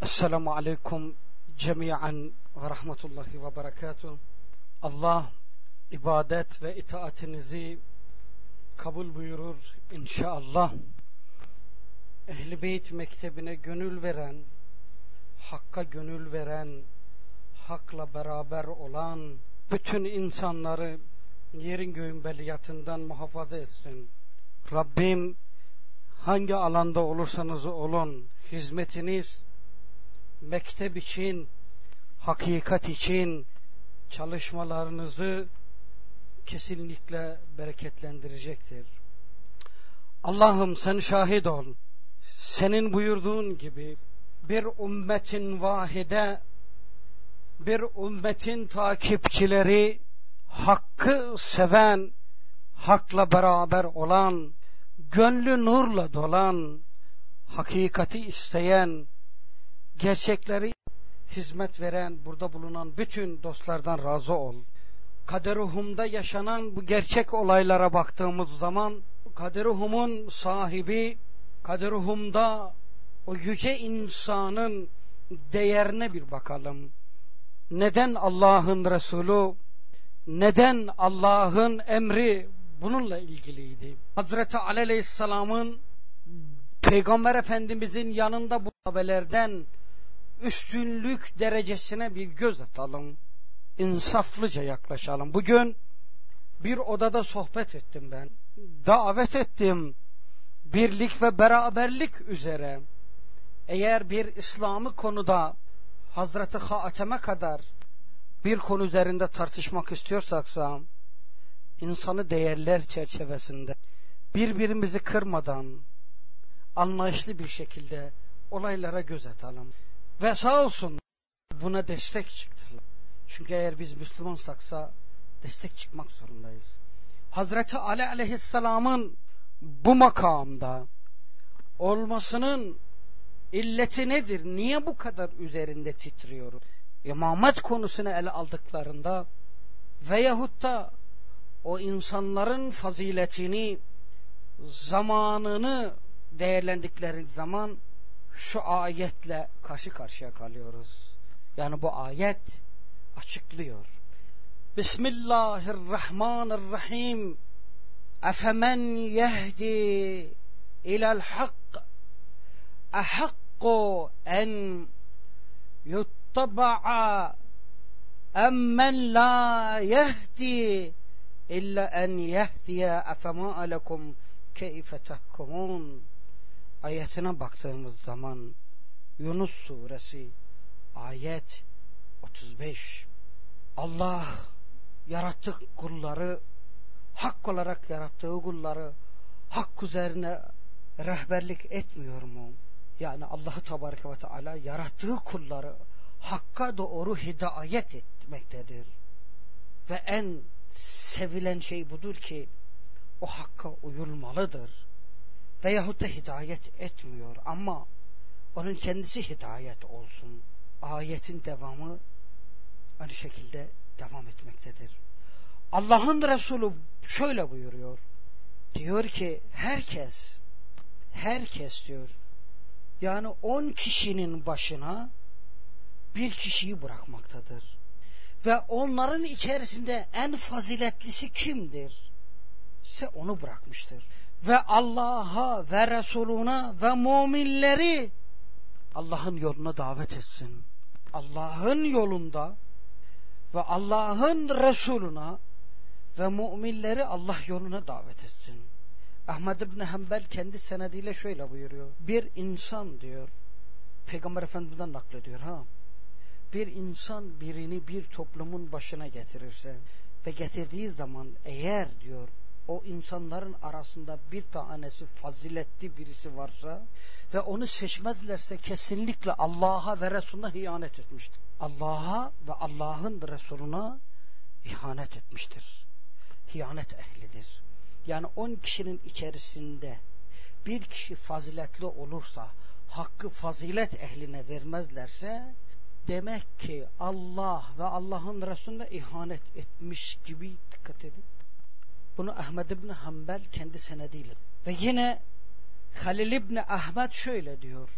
Esselamu aleyküm cemiyen ve rahmetullahi ve berekatuhu. Allah ibadet ve itaatinizi kabul buyurur inşallah. Ehl-i Beyt mektebine gönül veren, Hakk'a gönül veren, Hak'la beraber olan bütün insanları yerin göğün beliyatından muhafaza etsin. Rabbim hangi alanda olursanız olun, hizmetiniz mektep için, hakikat için çalışmalarınızı kesinlikle bereketlendirecektir. Allah'ım sen şahit ol. Senin buyurduğun gibi bir ümmetin vahide, bir ümmetin takipçileri, hakkı seven, hakla beraber olan, gönlü nurla dolan, hakikati isteyen, gerçekleri hizmet veren, burada bulunan bütün dostlardan razı ol. Kaderuhum'da yaşanan bu gerçek olaylara baktığımız zaman, Kaderuhum'un sahibi, Kaderuhum'da o yüce insanın değerine bir bakalım. Neden Allah'ın Resulü, neden Allah'ın emri bununla ilgiliydi? Hazreti Ali Aleyhisselam'ın Peygamber Efendimizin yanında bu sahabelerden üstünlük derecesine bir göz atalım. İnsaflıca yaklaşalım. Bugün bir odada sohbet ettim ben. Davet ettim. Birlik ve beraberlik üzere. Eğer bir İslami konuda Hazreti Hatem'e kadar bir konu üzerinde tartışmak istiyorsaksa, insanı değerler çerçevesinde birbirimizi kırmadan anlayışlı bir şekilde olaylara göz atalım. Ve sağ olsun buna destek çıktılar. Çünkü eğer biz Müslümansaksa destek çıkmak zorundayız. Hazreti Ali Aleyhisselam'ın bu makamda olmasının illeti nedir? Niye bu kadar üzerinde titriyoruz? İmamet konusunu ele aldıklarında veyahut da o insanların faziletini, zamanını değerlendikleri zaman şu ayetle karşı karşıya kalıyoruz. Yani bu ayet açıklıyor. Bismillahirrahmanirrahim. Efemen yehdi ilal hak ehakku en yuttaba'a emmen la yehdi illa en yehdiye efema alekum keyfe tahkumun. Ayetine baktığımız zaman Yunus suresi ayet 35. Allah yarattık kulları, hak olarak yarattığı kulları hak üzerine rehberlik etmiyor mu? Yani Allah-u Tebareke ve Teala yarattığı kulları hakka doğru hidayet etmektedir. Ve en sevilen şey budur ki o hakka uyulmalıdır. Veyahut da hidayet etmiyor ama onun kendisi hidayet olsun. Ayetin devamı aynı şekilde devam etmektedir. Allah'ın Resulü şöyle buyuruyor. Diyor ki herkes diyor, yani 10 kişinin başına bir kişiyi bırakmaktadır. Ve onların içerisinde en faziletlisi kimdir? ise onu bırakmıştır. Ve Allah'a ve Resuluna ve müminleri Allah'ın yoluna davet etsin. Allah'ın yolunda ve Allah'ın Resuluna ve müminleri Allah yoluna davet etsin. Ahmed İbni Hanbel kendi senediyle şöyle buyuruyor. Bir insan diyor, Peygamber Efendimiz'den naklediyor bir insan birini bir toplumun başına getirirse ve getirdiği zaman eğer diyor o insanların arasında bir tanesi faziletli birisi varsa ve onu seçmezlerse kesinlikle Allah'a ve Resulüne ihanet etmiştir. Allah'a ve Allah'ın Resulüne ihanet etmiştir. İhanet ehlidir. Yani 10 kişinin içerisinde bir kişi faziletli olursa, hakkı fazilet ehline vermezlerse, demek ki Allah ve Allah'ın Resulüne ihanet etmiş gibi, dikkat edin. Bunu Ahmed İbni Hanbel kendi senediyle. Ve yine Halil İbni Ahmed şöyle diyor.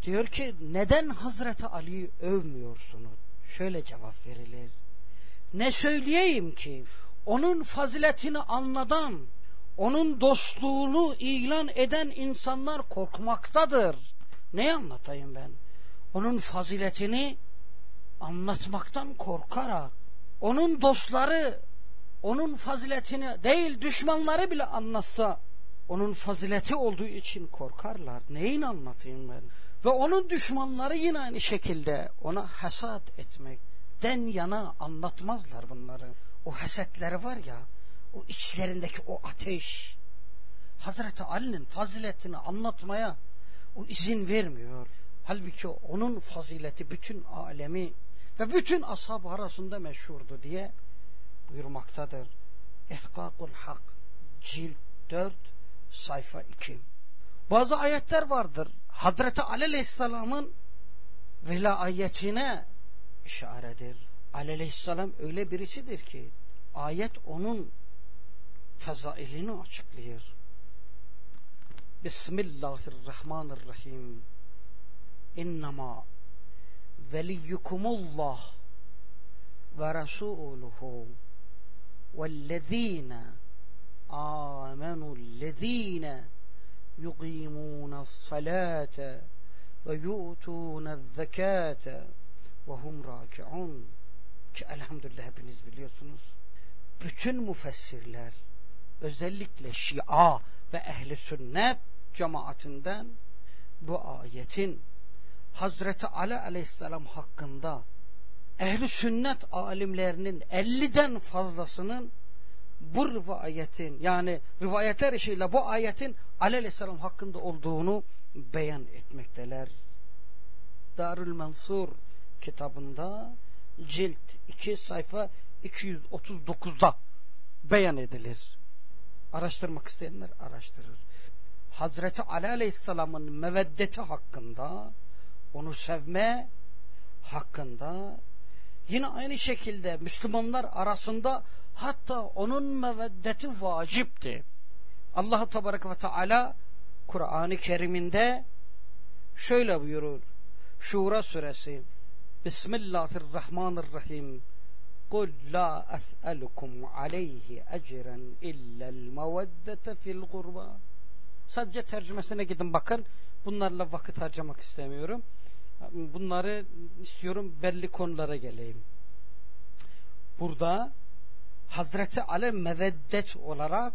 Diyor ki neden Hazreti Ali'yi övmüyorsunuz? Şöyle cevap verilir. Ne söyleyeyim ki onun faziletini anladan, onun dostluğunu ilan eden insanlar korkmaktadır. Ne anlatayım ben? Onun faziletini anlatmaktan korkarak, onun dostları onun faziletini değil düşmanları bile anlatsa onun fazileti olduğu için korkarlar. Neyin anlatayım ben? Ve onun düşmanları yine aynı şekilde ona hasat etmekten yana anlatmazlar bunları. O hasetleri var ya, o içlerindeki o ateş Hazreti Ali'nin faziletini anlatmaya o izin vermiyor. Halbuki onun fazileti bütün alemi ve bütün ashab arasında meşhurdu diye buyurmaktadır. İhkâkul Hak cilt 4 sayfa 2. Bazı ayetler vardır. Hazreti Ali Aleyhisselam'ın velayetine işaredir. Ali Aleyhisselam öyle birisidir ki ayet onun fezailini açıklıyor. Bismillahirrahmanirrahim. İnnemâ veliyyukumullah ve rasûluhu vellezîne âmenûllezîne yuqîmûne's-salâte ve yu'tûne'z-zekâte ve hum râki'ûn. Ki elhamdülillah hepiniz biliyorsunuz. Bütün müfessirler özellikle Şia ve Ehl-i Sünnet cemaatinden bu ayetin Hazreti Ali Aleyhisselam hakkında Ehl-i Sünnet alimlerinin 50'den fazlasının bu rivayetin yani rivayetler işiyle bu ayetin Ali Aleyhisselam hakkında olduğunu beyan etmekteler. Darül Mansur kitabında cilt 2 sayfa 239'da beyan edilir. Araştırmak isteyenler araştırır. Hazreti Ali Aleyhisselam'ın meveddeti hakkında, onu sevme hakkında, yine aynı şekilde Müslümanlar arasında hatta onun meveddeti vacipti. Allah Tebareke ve Teala Kur'an-ı Kerim'inde şöyle buyurur. Şura suresi Bismillahirrahmanirrahim. Kul la es'elukum aleyhi ecren illel meveddete fil gurba. Sadece tercümesine gidin bakın. Bunlarla vakit harcamak istemiyorum. Bunları istiyorum, belli konulara geleyim. Burada Hazreti Ali meveddet olarak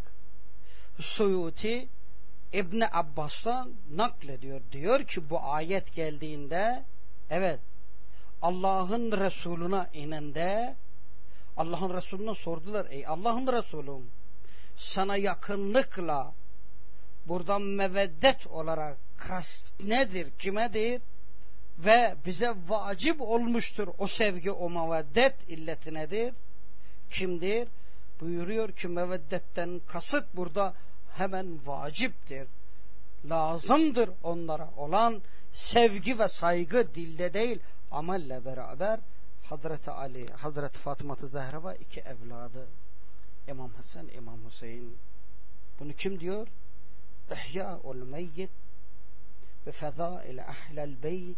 Suyuti İbni Abbas'tan naklediyor. Diyor ki bu ayet geldiğinde evet Allah'ın Resulüne inende Allah'ın Resulüne sordular. Ey Allah'ın Resulü sana yakınlıkla buradan meveddet olarak kast nedir, kimedir? Ve bize vacip olmuştur o sevgi, o meveddet illeti nedir? Kimdir? Buyuruyor ki meveddetten kasıt burada hemen vaciptir. Lazımdır onlara olan sevgi ve saygı dilde değil amelle beraber. Hazreti Ali, Hazreti Fatıma-ı Zehra iki evladı İmam Hasan, İmam Hüseyin. Bunu kim diyor? İhya'ul meyyit ve fezail ahlel beyt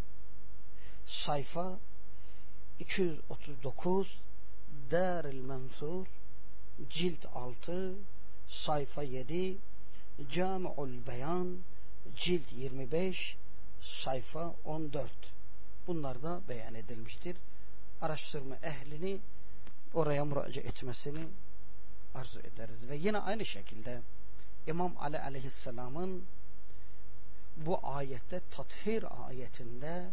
sayfa 239 Darül Mansur cilt 6 sayfa 7 Cami'ul Beyan cilt 25 sayfa 14. Bunlar da beyan edilmiştir. Araştırma ehlini oraya müracaat etmesini arzu ederiz. Ve yine aynı şekilde İmam Ali Aleyhisselam'ın bu ayette tathir ayetinde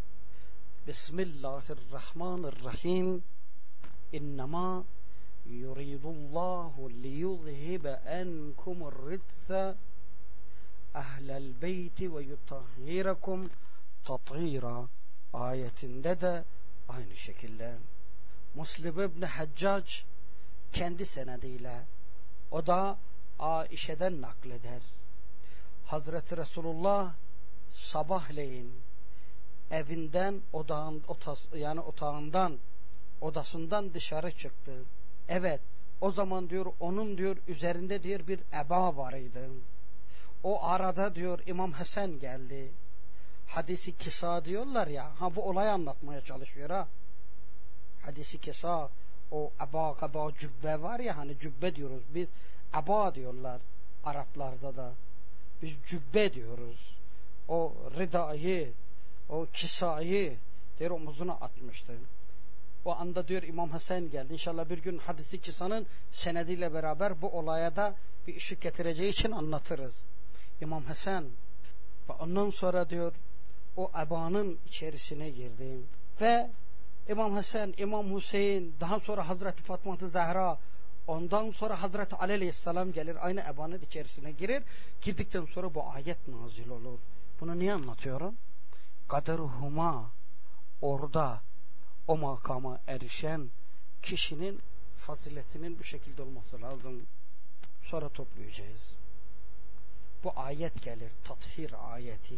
Bismillahirrahmanirrahim İnnemâ yuridullahu liyuzhibe enkumur ritse ahlel beyti ve yutahhirakum tathira ayetinde de aynı şekilde Muslim İbni Haccac kendi senediyle o da Aişe'den nakleder. Hazreti Resulullah sabahleyin evinden otağından odasından dışarı çıktı. Evet, o zaman diyor onun diyor üzerinde diyor bir eba var idi. O arada diyor İmam Hasan geldi. hadisi kisa diyorlar ya. Ha, bu olayı anlatmaya çalışıyor ha. Hadisi kisa, o aba cübbe var ya, hani cübbe diyoruz biz, aba diyorlar Araplarda da, biz cübbe diyoruz. O ridayı, o kisayı diyor omuzuna atmıştı. O anda diyor İmam Hasan geldi. İnşallah bir gün hadisi kisanın senediyle beraber bu olaya da bir ışık getireceği için anlatırız. İmam Hasan ve ondan sonra diyor o abanın içerisine girdi ve İmam Hasan, İmam Hüseyin, daha sonra Hazreti Fatıma Zahra, ondan sonra Hazreti Ali Aleyhisselam gelir, aynı ebanın içerisine girer. Girdikten sonra bu ayet nazil olur. Bunu niye anlatıyorum? Kaderuhuma, orada o makama erişen kişinin faziletinin bu şekilde olması lazım. Sonra toplayacağız. Bu ayet gelir, tathir ayeti.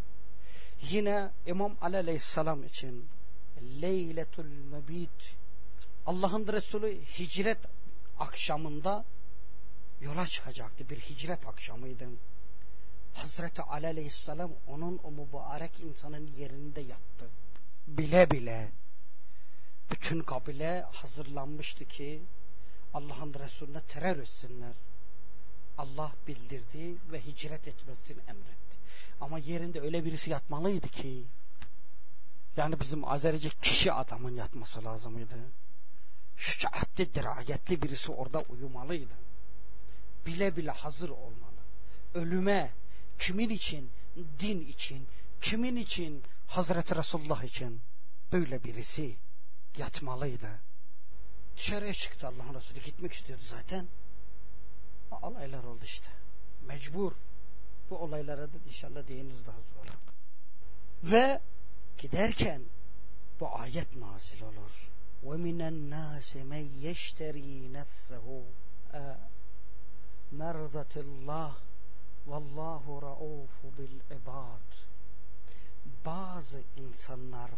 Yine İmam Ali Aleyhisselam için Leyletul Mebit, Allah'ın Resulü hicret akşamında yola çıkacaktı. Bir hicret akşamıydı. Hazreti Ali Aleyhisselam onun o mübarek insanın yerinde yattı. Bile bile bütün kabile hazırlanmıştı ki Allah'ın Resulüne terör etsinler. Allah bildirdi ve hicret etmesini emretti. Ama yerinde öyle birisi yatmalıydı ki, yani bizim Azerice kişi adamın yatması lazımıydı. Şücaatli, dirayetli birisi orada uyumalıydı. Bile bile hazır olmalı. Ölüme, kimin için? Din için. Kimin için? Hazreti Resulullah için. Böyle birisi yatmalıydı. Dışarıya çıktı Allah'ın Resulü. Gitmek istiyordu zaten. Olaylar oldu işte. Mecbur. Bu olaylara da inşallah değiniriz daha sonra. Ve giderken bu ayet nazil olur. وَمِنَ النَّاسِ مَنْ يَشْتَرِي نَفْسَهُ مَرْضَةِ اللّٰهِ وَاللّٰهُ رَؤُوفُ بِالْعِبَادِ. Bazı insanlar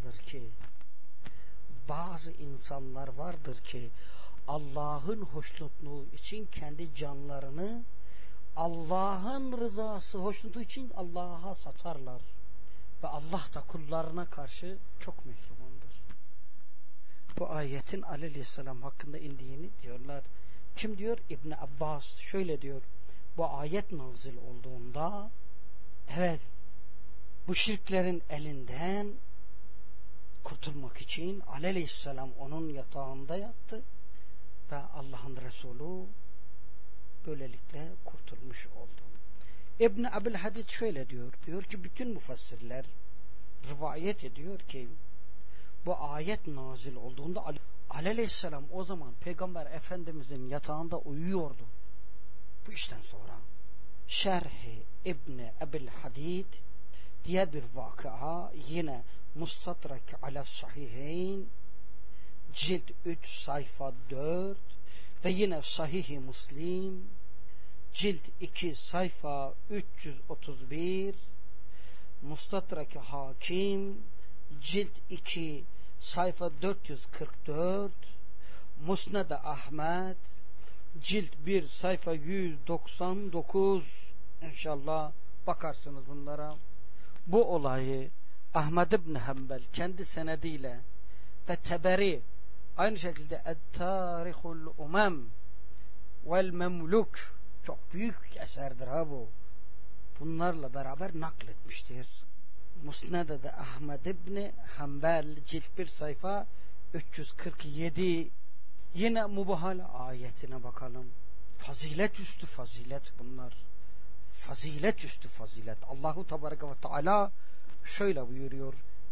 vardır ki Allah'ın hoşnutluğu için kendi canlarını, Allah'ın rızası, hoşnutluğu için Allah'a satarlar. Ve Allah da kullarına karşı çok mehrumandır. Bu ayetin Ali Aleyhisselam hakkında indiğini diyorlar. Kim diyor? İbn Abbas şöyle diyor. Bu ayet nazil olduğunda, evet, bu şirklerin elinden kurtulmak için Ali Aleyhisselam onun yatağında yattı ve Allah'ın Resulü böylelikle kurtulmuş oldu. İbn Abdülhadid şöyle diyor. Diyor ki bütün müfessirler rivayet ediyor ki bu ayet nazil olduğunda Ali Aleyhisselam o zaman Peygamber Efendimizin yatağında uyuyordu. Bu işten sonra Şerh-i İbn Abdülhadid diye bir vakıa, yine Mustadrak ala Sahihayn cilt 3 sayfa 4 ve yine Sahih-i Müslim cilt 2 sayfa 331, Mustadrak Hakim cilt 2 sayfa 444, Musned Ahmed cilt 1 sayfa 199. İnşallah bakarsınız bunlara. Bu olayı Ahmed ibn Hanbel kendi senediyle ve Teberi aynı şekilde Et-Tarihul Umam vel Memluk, çok büyük eserdir ha bu. Bunlarla beraber nakletmiştir. Musned'de Ahmed ibn Hanbel cilt 1 sayfa 347. Yine Mubahal ayetine bakalım. Fazilet üstü fazilet bunlar. Fazilet üstü fazilet. Allahu Tebareke ve Teala şöyle buyuruyor.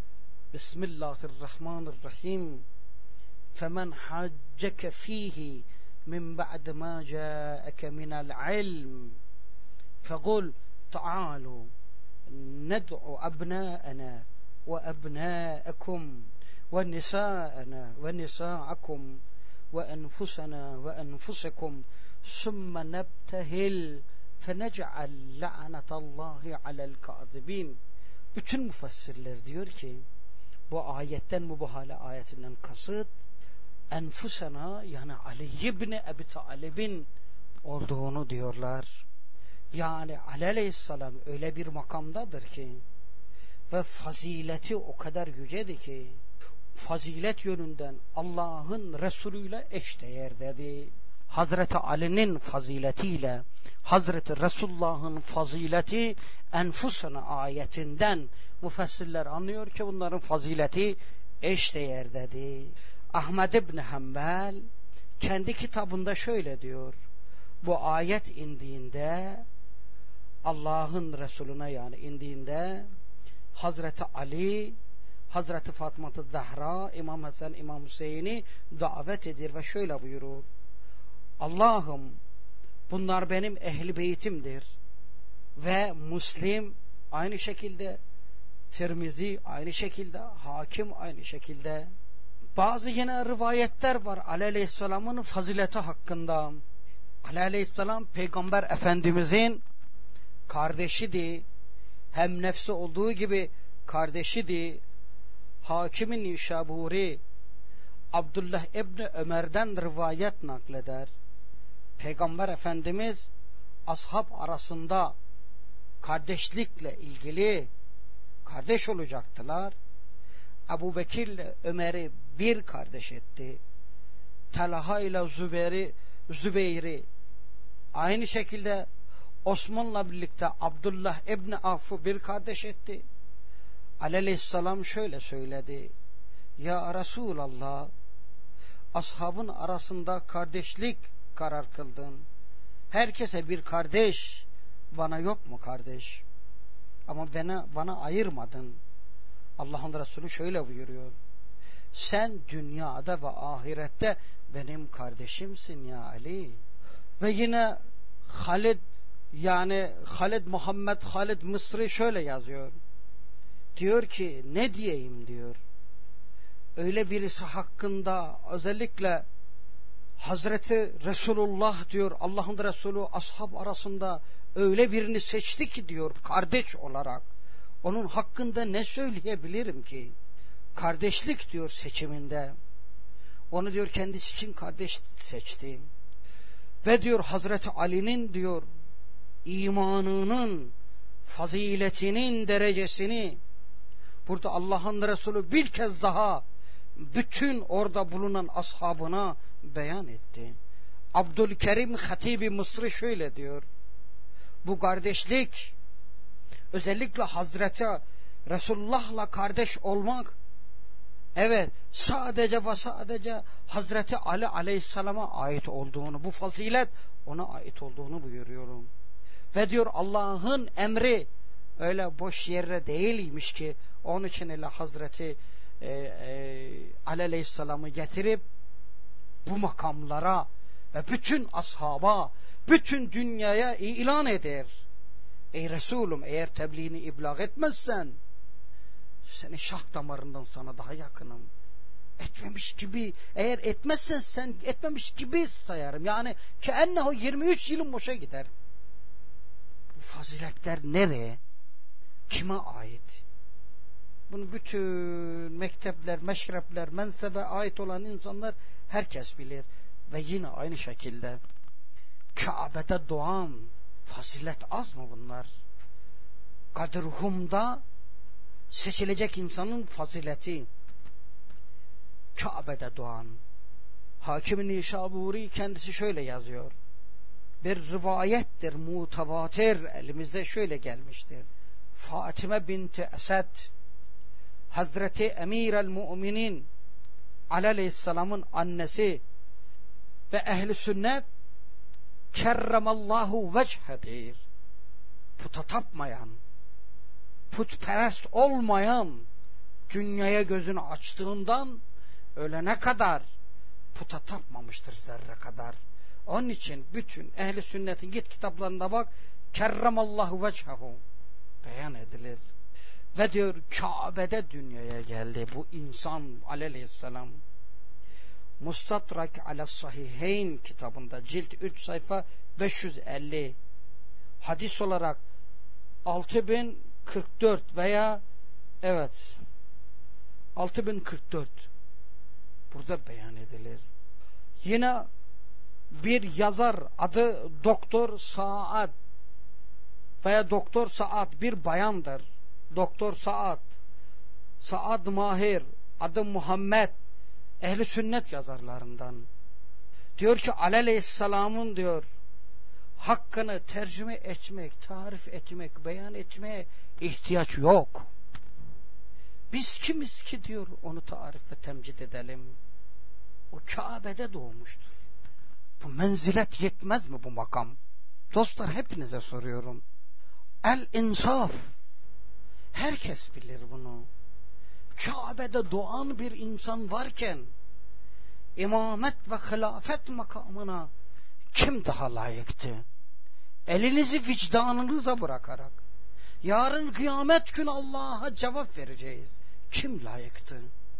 Bismillahirrahmanirrahim. Femen hacceke fihi min ba'd ma ja'eke minel ilm fekul ta'alu ned'u abna'ana ve abna'akum ve nisa'ana ve nisa'akum ve enfusana ve enfusakum sümme nebtehil fenec'al la'netallahi alel kâzibin. Bütün müfessirler diyor ki bu ayetten, mübahale ayetinden kasıt enfusana, yani Ali ibn Ebi Talib'in olduğunu diyorlar. Yani Ali Aleyhisselam öyle bir makamdadır ki ve fazileti o kadar yücedir ki fazilet yönünden Allah'ın Resulü ile eşdeğer dedi. Hazreti Ali'nin faziletiyle Hazreti Resulullah'ın fazileti Enfusana ayetinden müfessirler anlıyor ki bunların fazileti eşdeğer dedi. Ahmed İbni Hanbel kendi kitabında şöyle diyor. Bu ayet indiğinde Allah'ın Resulüne yani indiğinde Hazreti Ali, Hazreti Fatıma-ı Zahra, İmam Hasan, İmam Hüseyin'i davet edir ve şöyle buyurur. Allah'ım bunlar benim ehl-i beytimdir. Ve Müslim aynı şekilde, Tirmizi aynı şekilde, Hakim aynı şekilde. Bazı yine rivayetler var Ali Aleyhisselam'ın fazileti hakkında. Ali Aleyhisselam Peygamber Efendimizin kardeşidi. Hem nefsi olduğu gibi kardeşidi. Hakim-i Nişaburi Abdullah İbni Ömer'den rivayet nakleder. Peygamber Efendimiz ashab arasında kardeşlikle ilgili kardeş olacaktılar. Ebu Bekir ile Ömer'i bir kardeş etti. Talha ile Zübeyir'i aynı şekilde Osman'la birlikte Abdullah İbni Avf'u bir kardeş etti. Aleyhisselam şöyle söyledi. Ya Resulallah, ashabın arasında kardeşlik karar kıldın. Herkese bir kardeş, bana yok mu kardeş? Ama bana ayırmadın. Allah'ın Resulü şöyle buyuruyor. Sen dünyada ve ahirette benim kardeşimsin ya Ali. Ve yine Halid Muhammed Halid Mısri şöyle yazıyor. Diyor ki ne diyeyim diyor. Öyle birisi hakkında özellikle Hazreti Resulullah diyor Allah'ın Resulü ashab arasında öyle birini seçti ki diyor kardeş olarak. Onun hakkında ne söyleyebilirim ki? Kardeşlik diyor seçiminde. Onu diyor kendisi için kardeş seçti. Ve diyor Hazreti Ali'nin diyor imanının faziletinin derecesini burada Allah'ın Resulü bir kez daha bütün orada bulunan ashabına beyan etti. Abdülkerim Hatibi Mısri şöyle diyor. Bu kardeşlik özellikle Hazreti Resulullah'la kardeş olmak evet sadece ve sadece Hazreti Ali Aleyhisselam'a ait olduğunu, bu fazilet ona ait olduğunu buyuruyorum. Ve diyor Allah'ın emri öyle boş yere değilmiş ki onun için ile Hazreti Ali Aleyhisselam'ı getirip bu makamlara ve bütün ashaba, bütün dünyaya ilan eder. Ey Resulüm eğer tebliğini iblag etmezsen seni şah damarından sana daha yakınım. Etmemiş gibi, eğer etmezsen sen etmemiş gibi sayarım. Yani ki ennehu 23 yılın boşa gider. Bu faziletler nereye? Kime ait? Bunu bütün mektepler, meşrepler, mensebe ait olan insanlar herkes bilir. Ve yine aynı şekilde Kabe'de doğan fazilet az mı bunlar? Kadir-Hum'da seçilecek insanın fazileti. Kabe'de doğan Hakim-i Nişaburi kendisi şöyle yazıyor. Bir rivayettir, mutavatir, elimizde şöyle gelmiştir. Fatime binti Esed Hazreti Emir el-Mu'minin Ali Aleyhisselam'ın annesi ve ehli sünnet kerremallahu vechhedir. Puta tapmayan, putperest olmayan, dünyaya gözünü açtığından ölene kadar puta tapmamıştır zerre kadar. Onun için bütün ehli sünnetin git kitaplarına bak, kerremallahu vechehu beyan edilir. Ve diyor Kabe'de dünyaya geldi bu insan Aleyhisselam. Mustadrak ala Sahiheyn kitabında cilt 3 sayfa 550 hadis olarak 6044 veya evet 6044 burada beyan edilir. Yine bir yazar adı Doktor Saad veya Doktor Saad bir bayandır. Doktor Saad Mahir, adı Muhammed, Ehl-i Sünnet yazarlarından. Diyor ki Aleyhisselam'ın diyor hakkını tercüme etmek, tarif etmek, beyan etmeye ihtiyaç yok. Biz kimiz ki diyor onu tarif ve temcid edelim. O Kabe'de doğmuştur. Bu menzilet yetmez mi bu makam? Dostlar hepinize soruyorum. El-insaf. Herkes bilir bunu. Kabe'de doğan bir insan varken imamet ve hilafet makamına kim daha layıktı? Elinizi vicdanınıza bırakarak yarın kıyamet günü Allah'a cevap vereceğiz. Kim layıktı?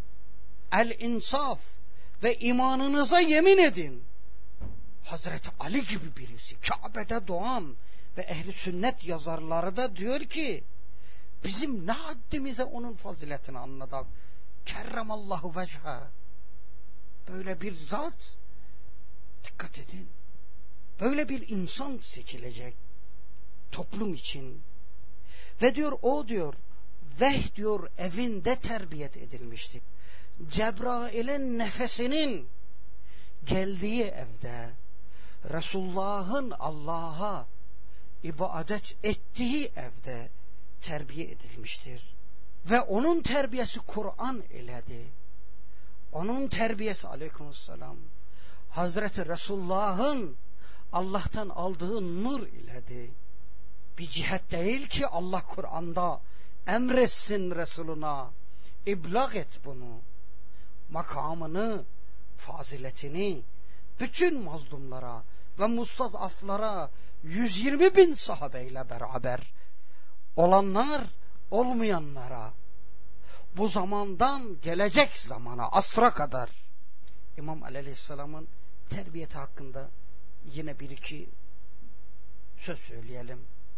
El-insaf ve imanınıza yemin edin. Hazreti Ali gibi birisi Kabe'de doğan ve Ehl-i Sünnet yazarları da diyor ki bizim ne haddimize onun faziletini anladık. Kerremallahu vechha. Böyle bir zat, dikkat edin, böyle bir insan seçilecek toplum için. Ve diyor o diyor diyor evinde terbiyet edilmişti. Cebrail'in nefesinin geldiği evde, Resulullah'ın Allah'a ibadet ettiği evde terbiye edilmiştir. Ve onun terbiyesi Kur'an iledir. Onun terbiyesi aleykümselam Hazreti Resulullah'ın Allah'tan aldığı nur iledir. Bir cihet değil ki Allah Kur'an'da emretsin Resuluna, iblag et bunu. Makamını, faziletini bütün mazlumlara ve mustazaflara 120.000 sahabeyle beraber olanlar olmayanlara bu zamandan gelecek zamana asra kadar İmam Ali Aleyhisselam'ın terbiyeti hakkında yine bir iki söz söyleyelim.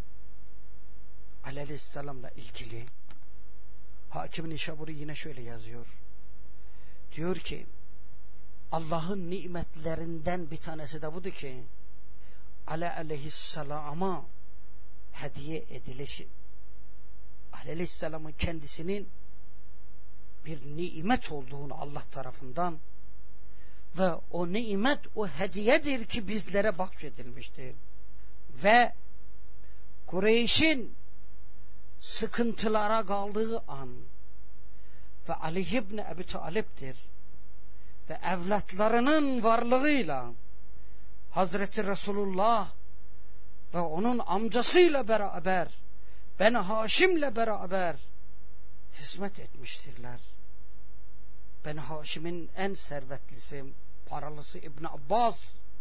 Ali Aleyhisselam'la ilgili Hakim Nişaburi yine şöyle yazıyor. Diyor ki Allah'ın nimetlerinden bir tanesi de budur ki Ali Aleyhisselam'a hediye edilişi, Ali Aleyhisselam'ın kendisinin bir nimet olduğunu Allah tarafından ve o nimet o hediyedir ki bizlere bahşedilmiştir. Ve Kureyş'in sıkıntılara kaldığı an ve Ali İbni Ebi Talib'dir ve evlatlarının varlığıyla Hazreti Resulullah ve onun amcasıyla beraber Beni Haşim'le beraber hizmet etmiştirler. Beni Haşim'in en servetlisi, paralısı İbn Abbas,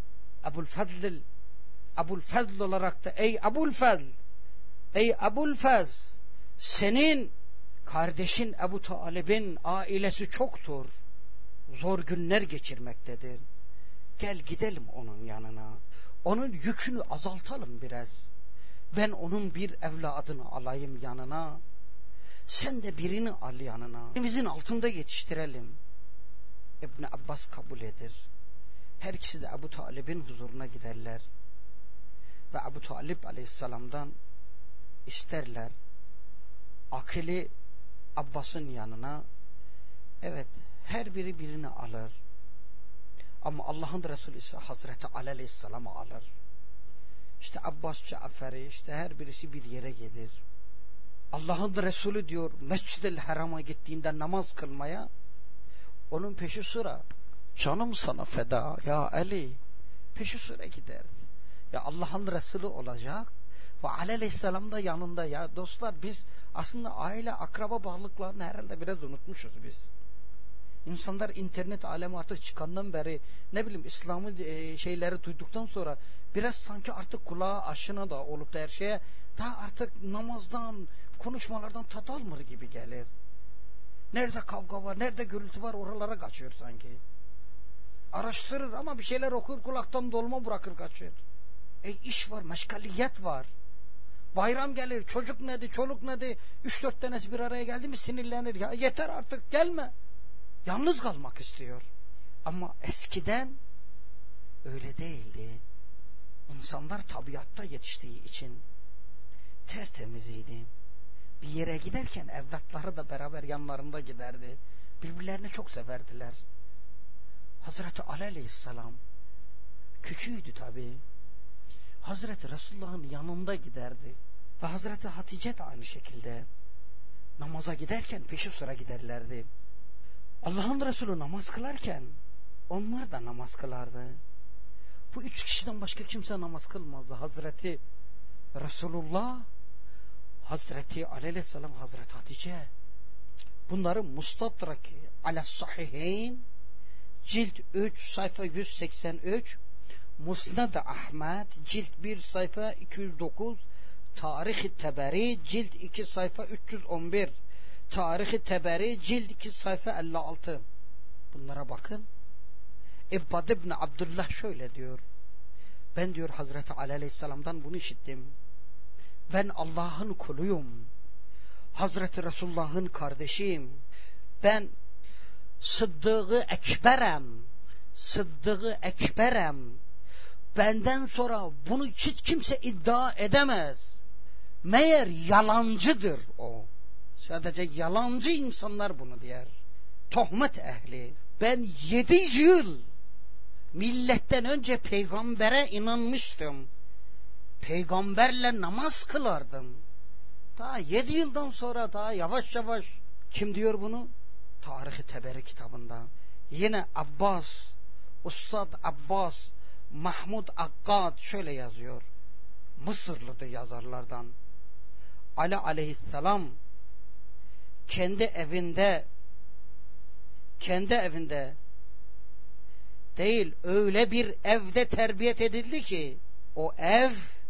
Ebu'l-Fezl olarak da ey Ebu'l-Fezl, senin kardeşin Ebu Talib'in ailesi çoktur, zor günler geçirmektedir. Gel gidelim onun yanına, onun yükünü azaltalım biraz. Ben onun bir evladını alayım yanına, sen de birini al yanına. Elimizin altında yetiştirelim. İbn Abbas kabul eder. Her ikisi de Ebu Talib'in huzuruna giderler. Ve Ebu Talib Aleyhisselam'dan isterler. Akili Abbas'ın yanına. Evet, her biri birini alır. Ama Allah'ın Resulü ise Hazreti Ali Aleyhisselam'ı alır. İşte Abbas, Cafer'i, işte her birisi bir yere gelir. Allah'ın Resulü diyor Mescid-i Haram'a gittiğinde namaz kılmaya, onun peşi sıra canım sana feda ya Ali, peşi sıra giderdi. Ya Allah'ın Resulü olacak ve Ali Aleyhisselam da yanında. Ya dostlar, biz aslında aile akraba bağlılıklarını herhalde biraz unutmuşuz biz. İnsanlar internet alemi artık çıkandan beri ne bileyim İslam'ı şeyleri duyduktan sonra biraz sanki artık kulağa aşina da olup da her şeye daha artık namazdan, konuşmalardan tat almır gibi gelir. Nerede kavga var, nerede gürültü var oralara kaçıyor sanki. Araştırır ama bir şeyler okur, kulaktan dolma bırakır kaçır. İş var, meşgaliyet var. Bayram gelir, çocuk neydi, çoluk neydi, 3-4 tanesi bir araya geldi mi sinirlenir. Ya yeter artık, gelme. Yalnız kalmak istiyor. Ama eskiden öyle değildi. İnsanlar tabiatta yetiştiği için tertemiziydi. bir yere giderken evlatları da beraber yanlarında giderdi. Birbirlerini çok severdiler. Hazreti Ali Aleyhisselam küçüğüydü tabi. Hazreti Resulullah'ın yanında giderdi. Ve Hazreti Hatice de aynı şekilde namaza giderken peşi sıra giderlerdi. Allah'ın Resulü namaz kılarken onlar da namaz kılardı. Bu üç kişiden başka kimse namaz kılmazdı. Hazreti Resulullah, Hazreti Ali Aleyhisselam, Hazreti Hatice. Bunların Mustadrak alas Sahihayn cilt 3 sayfa 183, Musnad Ahmed cilt 1 sayfa 209, Tarih-i Teberi cilt 2 sayfa 311, Tarih-i Teberi cilt 2 sayfa 56. Bunlara bakın. İbbad ibn Abdullah şöyle diyor. Ben diyor Hazreti Ali Aleyhisselam'dan bunu işittim. Ben Allah'ın kuluyum. Hazreti Resulullah'ın kardeşiyim. Ben Sıddık-ı Ekber'em. Sıddık-ı Ekber'em. Benden sonra bunu hiç kimse iddia edemez. Meğer yalancıdır o. Sadece yalancı insanlar bunu der. Tohmet ehli. Ben 7 yıl milletten önce peygambere inanmıştım. Peygamberle namaz kılardım. Daha 7 yıldan sonra daha yavaş yavaş. Kim diyor bunu? Tarih-i Teberi kitabında. Yine Abbas, Ustad Abbas Mahmud Akkad şöyle yazıyor. Mısırlı'da yazarlardan. Ali Aleyhisselam kendi evinde değil, öyle bir evde terbiyet edildi ki o ev,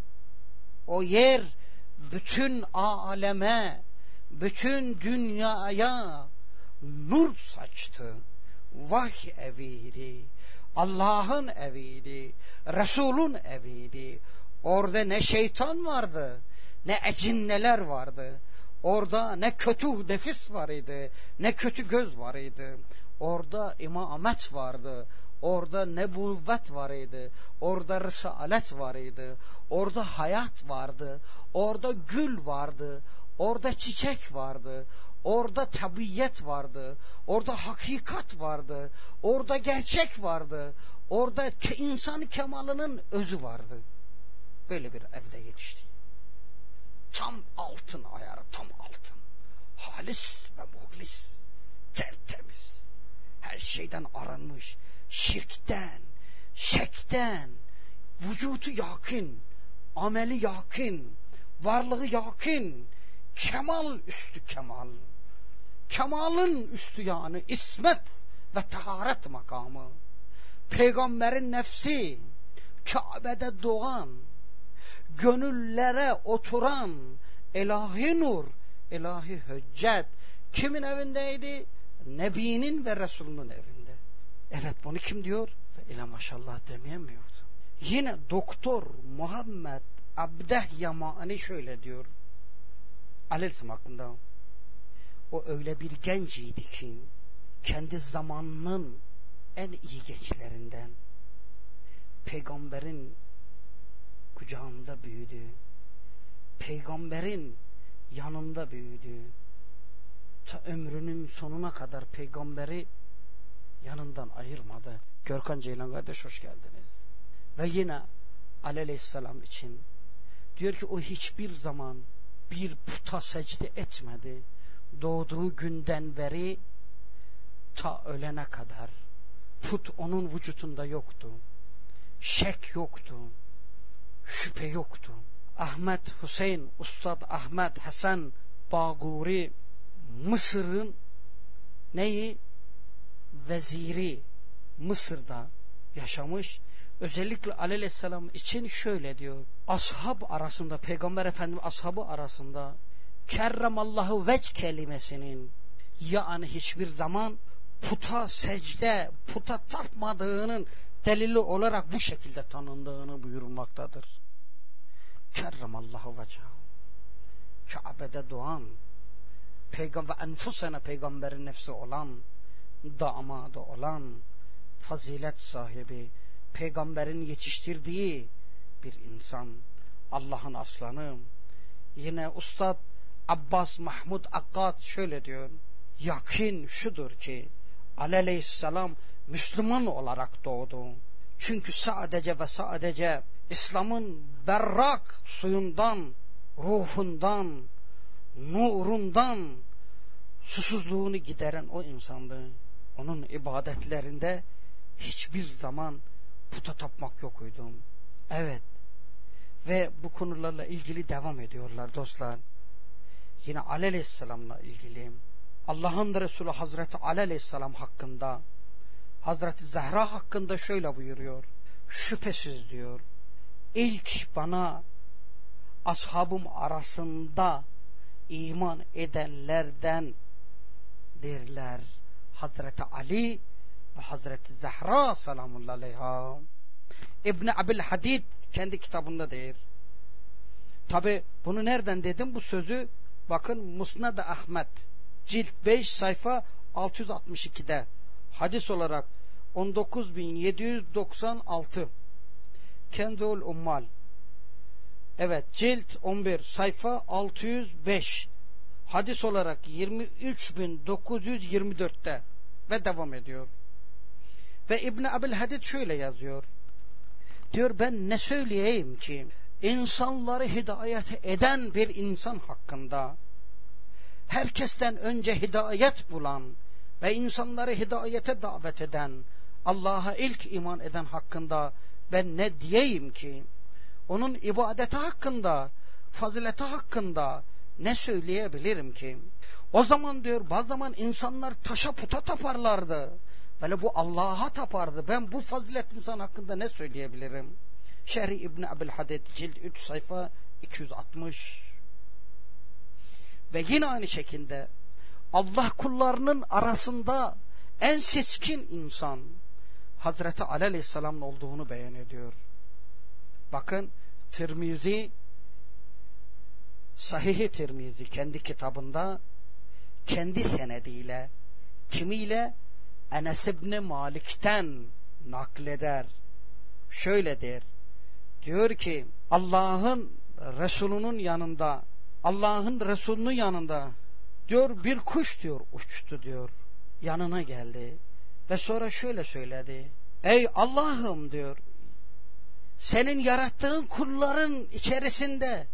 o yer bütün aleme, bütün dünyaya nur saçtı. Vahiy eviydi, Allah'ın eviydi, Resul'ün eviydi. Orada ne şeytan vardı, ne ecinneler vardı. Orada ne kötü nefis var idi, ne kötü göz var idi. Orada imamet vardı, orada nebuvvet var idi, orada risalet var idi, orada hayat vardı, orada gül vardı, orada çiçek vardı, orada tabiiyet vardı, orada hakikat vardı, orada gerçek vardı, orada insan kemalının özü vardı. Böyle bir evde yetişti. Tam altın ayarı, tam altın. Halis ve muhlis, tertemiz. Her şeyden arınmış. Şirkten, şekten, vücudu yakın, ameli yakın, varlığı yakın, kemal üstü kemal. Kemalın üstü yani ismet ve taharet makamı. Peygamberin nefsi, Kabe'de doğan, gönüllere oturan ilahi nur, ilahi hüccet kimin evindeydi? Nebinin ve Resulünün evinde. Evet, bunu kim diyor? Ve ile maşallah demeyemiyordu. Yine Doktor Muhammed Abdeh Yamani şöyle diyor. Aleyhisselam hakkında. O öyle bir genciydi ki kendi zamanının en iyi gençlerinden. Peygamberin kucağında büyüdü. Peygamberin yanında büyüdü. Ta ömrünün sonuna kadar peygamberi yanından ayırmadı. Görkan Ceylan kardeş hoş geldiniz. Ve yine Aleyhisselam için diyor ki o hiçbir zaman bir puta secde etmedi. Doğduğu günden beri ta ölene kadar put onun vücudunda yoktu. Şek yoktu. Şüphe yoktu. Ahmet Hüseyin, Ustad Ahmet Hasan Bağuri Mısır'ın neyi? Veziri, Mısır'da yaşamış. Özellikle Aleyhisselam için şöyle diyor. Ashab arasında, Peygamber Efendimiz ashabı arasında kerremallahu vec kelimesinin yani hiçbir zaman puta secde, puta tapmadığının delili olarak bu şekilde tanındığını buyurulmaktadır. Kerremallahu vecahu. Kabe'de doğan, peygamber enfusena peygamberin nefsi olan, damadı olan, fazilet sahibi, peygamberin yetiştirdiği bir insan, Allah'ın aslanı. Yine Ustad Abbas Mahmud Akkad şöyle diyor. Yakin şudur ki Ali Aleyhisselam Müslüman olarak doğdu. Çünkü sadece ve sadece İslam'ın berrak suyundan, ruhundan, nurundan susuzluğunu gideren o insandı. Onun ibadetlerinde hiçbir zaman puta tapmak yokuydu. Evet. Ve bu konularla ilgili devam ediyorlar dostlar. Yine Ali Aleyhisselam'la ilgili Allah'ın Resulü Hazreti Ali Aleyhisselam hakkında, Hazreti Zehra hakkında şöyle buyuruyor. Şüphesiz diyor, ilk bana ashabım arasında iman edenlerden derler Hazreti Ali ve Hazreti Zehra selamullahi aleyha. İbn Abil Hadid kendi kitabında der. Tabi bunu nereden dedim bu sözü? Bakın Musnad-ı Ahmet cilt 5 sayfa 662'de hadis olarak 19.796 Kenzul Ummal, evet cilt 11 sayfa 605 hadis olarak 23.924'te ve devam ediyor. Ve İbn Abil Hadid şöyle yazıyor. Diyor ben ne söyleyeyim ki insanları hidayet eden bir insan hakkında, herkesten önce hidayet bulan ve insanları hidayete davet eden, Allah'a ilk iman eden hakkında ben ne diyeyim ki? Onun ibadeti hakkında, fazileti hakkında ne söyleyebilirim ki? O zaman diyor bazı zaman insanlar taşa puta taparlardı. Böyle bu Allah'a tapardı. Ben bu fazilet insan hakkında ne söyleyebilirim? Şerhi İbn Abil Hadid cilt 3 sayfa 260. Ve yine aynı şekilde Allah kullarının arasında en seçkin insan Hazreti Ali Aleyhisselam'ın olduğunu beyan ediyor. Bakın Tirmizi, Sahih-i Tirmizi kendi kitabında kendi senediyle kimiyle Enes İbni Malik'ten nakleder. Şöyle der. Diyor ki Allah'ın Resulü'nün yanında, Allah'ın Resulü'nün yanında diyor bir kuş diyor uçtu diyor. Yanına geldi ve sonra şöyle söyledi. Ey Allah'ım diyor, senin yarattığın kulların içerisinde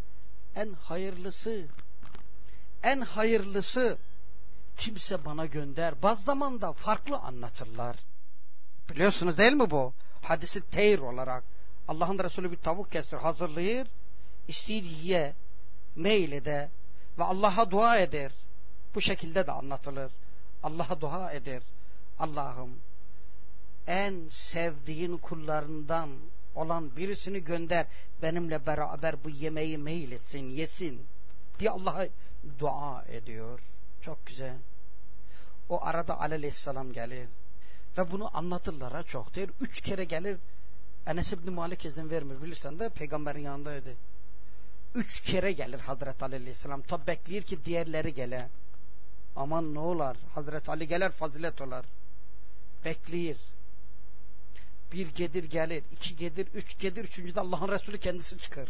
en hayırlısı kimse bana gönder. Bazı zamanda farklı anlatırlar. Biliyorsunuz değil mi bu? Hadisi teyr olarak. Allah'ın Resulü bir tavuk kesir, hazırlayır, ister ye, meylede ve Allah'a dua eder. Bu şekilde de anlatılır. Allah'a dua eder. Allah'ım en sevdiğin kullarından olan birisini gönder. Benimle beraber bu yemeği meyletsin, yesin diye Allah'a dua ediyor. Çok güzel. O arada Ali Aleyhisselam gelir. Ve bunu anlatırlara çok der. 3 kere gelir. Enes İbni Malik izin vermiyor. Bilirsen de peygamberin yanındaydı. 3 kere gelir Hazreti Ali Aleyhisselam. Tabi bekliyor ki diğerleri gele. Aman ne olar? Hazreti Ali gelir fazilet olar. Bekliyor. 1 gelir, 2 gelir, 3 gelir. 3. de Allah'ın Resulü kendisi çıkar.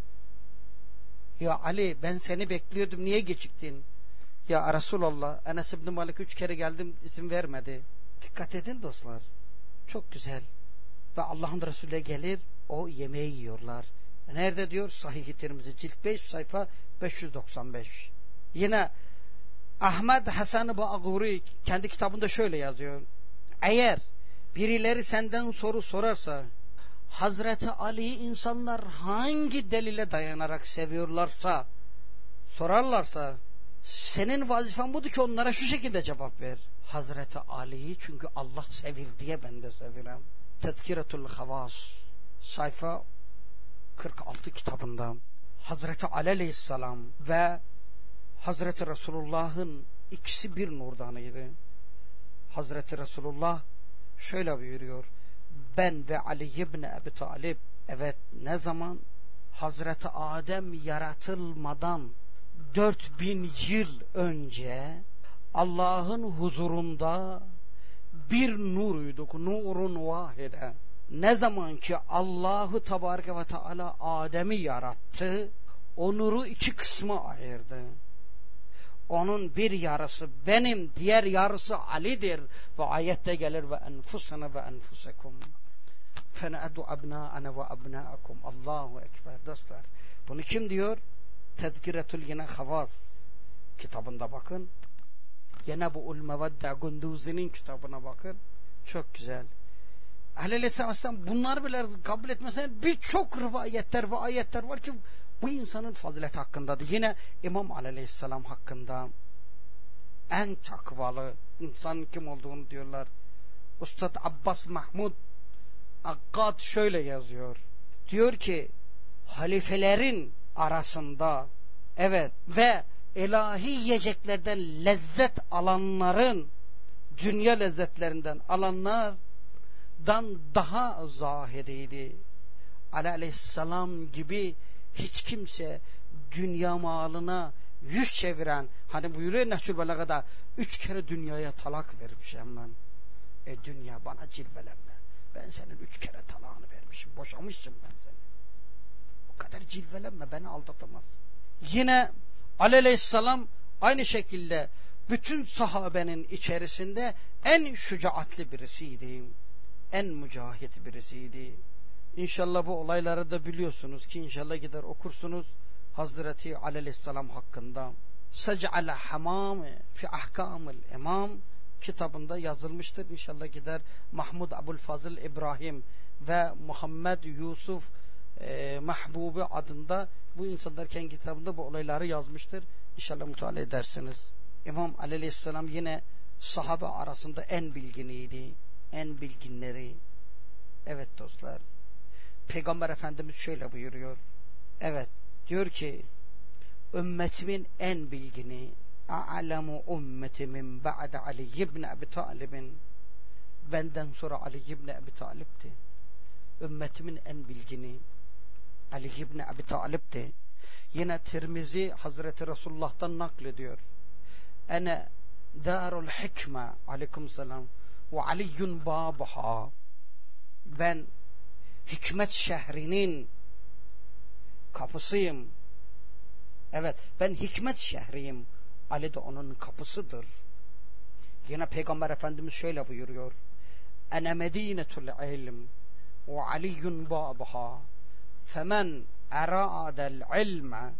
Ya Ali ben seni bekliyordum. Niye geciktin? Ya Resulallah Enes İbni Malik 3 kere geldim izin vermedi. Dikkat edin dostlar. Çok güzel. Ve Allah'ın Resulü gelir, o yemeği yiyorlar. Nerede diyor? Sahih-i Tirmizi cilt 5 sayfa 595. Yine Ahmed Hasan-ı Bağuri kendi kitabında şöyle yazıyor. Eğer birileri senden soru sorarsa, Hazreti Ali'yi insanlar hangi delile dayanarak seviyorlarsa, sorarlarsa, senin vazifen budur ki onlara şu şekilde cevap ver. Hazreti Ali'yi çünkü Allah sevir diye ben de seviyorum. Tezkiretul Havas sayfa 46 kitabında Hazreti Ali Aleyhisselam ve Hazreti Resulullah'ın ikisi bir nurdanıydı. Hazreti Resulullah şöyle buyuruyor. Ben ve Ali ibn Ebi Talib, evet ne zaman? Hazreti Adem yaratılmadan 4000 yıl önce Allah'ın huzurunda bir nuruyduk, nurun vahide. Ne zaman ki Allahu Tebareke ve Teala Adem'i yarattı, onuru iki kısma ayırdı. Onun bir yarısı benim, diğer yarısı Ali'dir. Ve ayette gelir ve enfusana ve enfusekum. Fene'edu abna'ana ve abna'akum. Allahu Ekber dostlar. Bunu kim diyor? Tezkiretül yine Havaz kitabında bakın. Yine bu Ul-Mevedde Gunduzi'nin kitabına bakın. Çok güzel. Aleyhisselam bunlar bile kabul etmesen birçok rivayetler ve ayetler var ki bu insanın fazileti hakkındadır. Yine İmam Aleyhisselam hakkında en takvalı insan kim olduğunu diyorlar. Üstad Abbas Mahmud Akkad şöyle yazıyor. Diyor ki halifelerin arasında evet ve ilahi yiyeceklerden lezzet alanların dünya lezzetlerinden alanlardan daha zahiriydi. Aleyhisselam gibi hiç kimse dünya malına yüz çeviren, hani buyuruyor Nehcül Belaga'da 3 kere dünyaya talak vermişim ben. Dünya bana cilvelenme. Ben senin 3 kere talağını vermişim. Boşamışım ben seni. O kadar cilvelenme, beni aldatamaz. Yine Aleyhisselam aynı şekilde bütün sahabenin içerisinde en şücaatli birisiydi. En mücahit birisiydi. İnşallah bu olayları da biliyorsunuz ki inşallah gider okursunuz Hazreti Aleyhisselam hakkında. Sec'ale hamam fi ahkamil imam kitabında yazılmıştır. İnşallah gider Mahmud Abulfazıl İbrahim ve Muhammed Yusuf Mahbubi adında bu insanlar kendi kitabında bu olayları yazmıştır. İnşallah mutala edersiniz. İmam Aleyhisselam yine sahabe arasında en bilginiydi. En bilginleri. Evet dostlar. Peygamber Efendimiz şöyle buyuruyor. Evet. Diyor ki ümmetimin en bilgini a'lemu ümmetimin ba'de Ali ibn Abi Talib'in benden sonra Ali ibn Abi Talib'ti. Ümmetimin en bilgini Ali ibn Abi Talib'ti. Yine Tirmizi Hazreti Resulullah'tan naklediyor. Ene darul hikme aleykümselam ve aliyyun babaha. Ben hikmet şehrinin kapısıyım. Evet, ben hikmet şehriyim. Ali de onun kapısıdır. Yine Peygamber Efendimiz şöyle buyuruyor. Ene medinetul ilm ve aliyyun babaha. Femen eradel ilme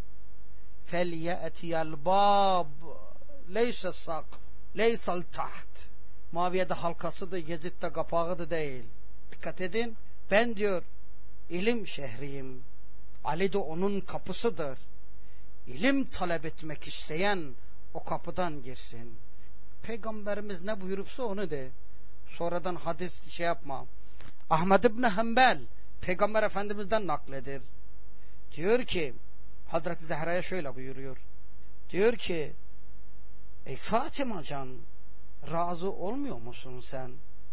felyetiyel bab leyse sakf leysel taht. Muaviye'de halkası da Yezid'de kapağı da değil. Dikkat edin. Ben diyor ilim şehriyim. Ali de onun kapısıdır. İlim talep etmek isteyen o kapıdan girsin. Peygamberimiz ne buyurupsa onu de. Sonradan hadis şey yapma. Ahmed İbni Hanbel Peygamber Efendimiz'den nakledir. Diyor ki Hazreti Zehra'ya şöyle buyuruyor. Diyor ki ey Fatıma can, razı olmuyor musun sen?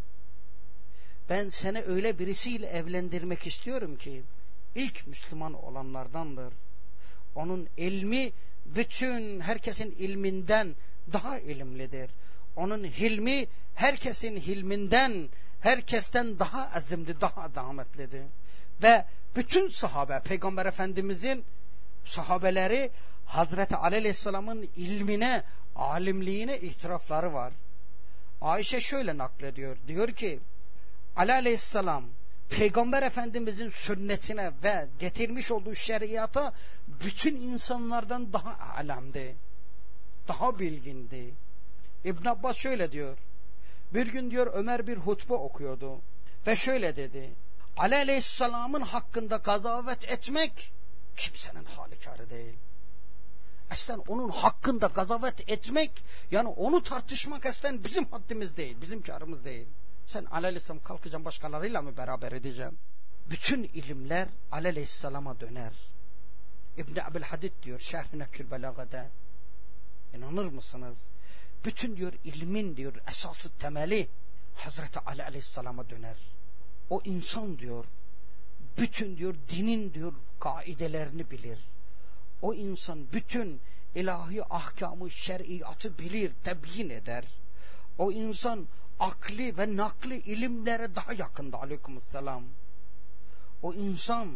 Ben seni öyle birisiyle evlendirmek istiyorum ki ilk Müslüman olanlardandır. Onun ilmi bütün herkesin ilminden daha ilimlidir. Onun hilmi herkesin hilminden, herkesten daha azimli, daha adametlidir. Ve bütün sahabe, Peygamber Efendimizin sahabeleri Hazreti Ali Aleyhisselam'ın ilmine, alimliğine itirafları var. Ayşe şöyle naklediyor. Diyor ki Ali Aleyhisselam Peygamber Efendimizin sünnetine ve getirmiş olduğu şeriata bütün insanlardan daha alemdi. Daha bilgindi. İbn Abbas şöyle diyor. Bir gün diyor Ömer bir hutbe okuyordu. Ve şöyle dedi. Ali Aleyhisselam'ın hakkında gazavet etmek kimsenin halikarı değil. Aslen onun hakkında gazavet etmek, yani onu tartışmak aslen bizim haddimiz değil, bizim karımız değil. Sen Ali Aleyhisselam kalkacaksın başkalarıyla mı beraber edeceksin? Bütün ilimler Ali Aleyhisselam'a döner. İbn-i Abilhadid diyor Şerh-i Nehcül Belaga'da. İnanır mısınız? Bütün diyor ilmin diyor esası temeli Hazreti Ali Aleyhisselam'a döner. O insan diyor bütün diyor dinin diyor kaidelerini bilir. O insan bütün ilahi ahkamı, şer'iyatı bilir, tebyin eder. O insan akli ve nakli ilimlere daha yakında aleykümselam. O insan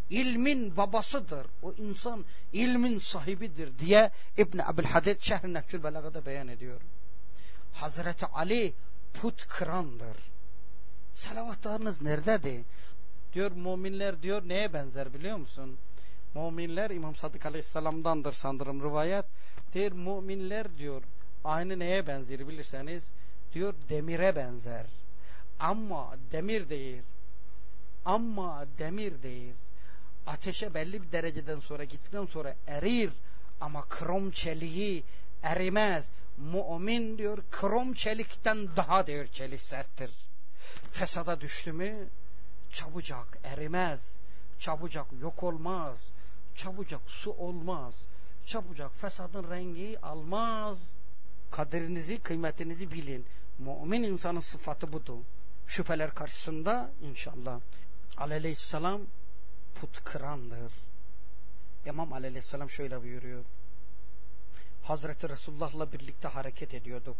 ilmin babasıdır. O insan ilmin sahibidir diye İbn Abdülhadid Şerh-i Nehcül Belaga'da beyan ediyor. Hazreti Ali put kırandır. Salavatlarınız nerededir? Diyor müminler diyor neye benzer biliyor musun? Müminler İmam Sadık Aleyhisselam'dandır sanırım rivayet. Diyor müminler diyor aynı neye benzer bilirseniz diyor demire benzer. Ama demir değil. Ama demir değil. Ateşe belli bir dereceden sonra gittikten sonra erir ama krom çeliği erimez. Mümin diyor krom çelikten daha diyor çelik serttir. Fesada düştü mü çabucak erimez. Çabucak yok olmaz. Çabucak su olmaz. Çabucak fesadın rengi almaz. Kaderinizi, kıymetinizi bilin. Mümin insanın sıfatı budur. Şüpheler karşısında inşallah. Aleyhisselam put kırandır. İmam Aleyhisselam şöyle buyuruyor. Hazreti Resulullah'la birlikte hareket ediyorduk.